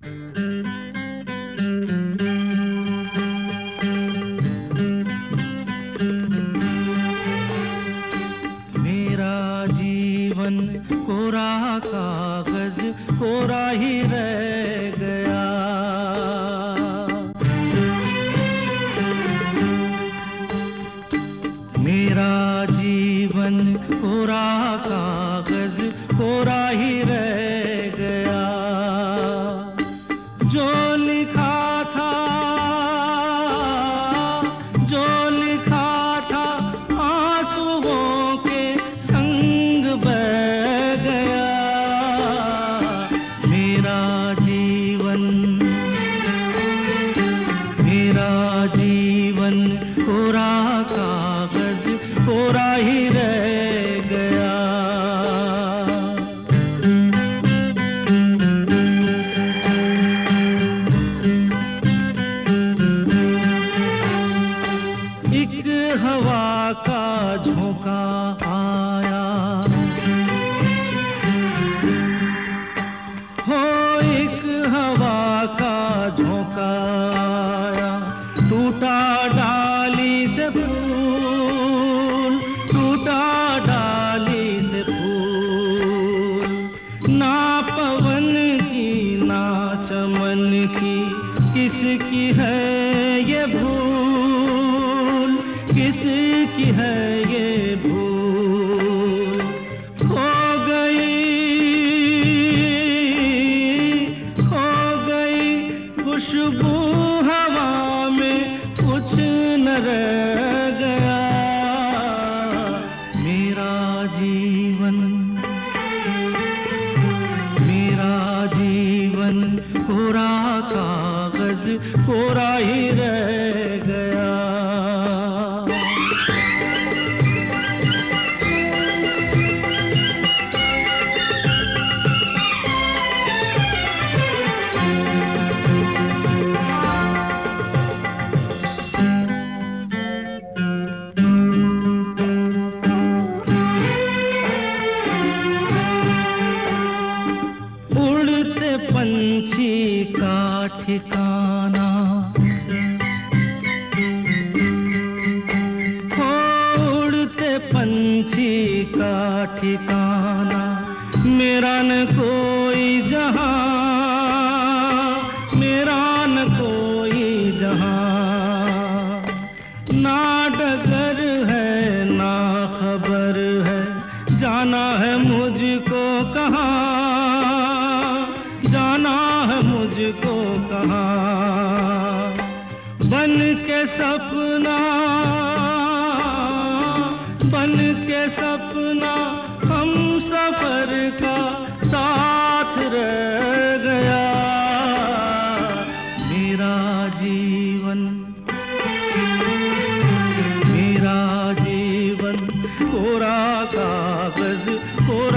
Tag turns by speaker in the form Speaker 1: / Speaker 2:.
Speaker 1: मेरा जीवन कोरा कागज कोरा ही रह गया। मेरा जीवन कोरा कागज कोरा ही रह गया। जो लिखा था, जो लिखा था आंसुओं के संग बह गया। मेरा जीवन कोरा कागज कोरा ही रह गया। एक हवा का झोंका आया, हो एक हवा का झोंका आया। टूटा डाली से फूल, टूटा डाली से फूल। ना पवन की ना चमन की किसकी है ये भूल, किसकी है ये भूल। खो गई खुशबू हवा में, कुछ न रह गया। मेरा जीवन कोरा कागज कोरा ही रह गया। पंछी का ठिकाना, उड़ते पंछी का ठिकाना। मेरा न कोई जहां, मेरा न कोई जहां। ना डगर है ना खबर है, जाना है मुझको कहाँ, जाना है मुझको कहाँ। बन के सपना, बन के सपना हम सफर का साथ रह गया। मेरा जीवन कोरा कागज कोरा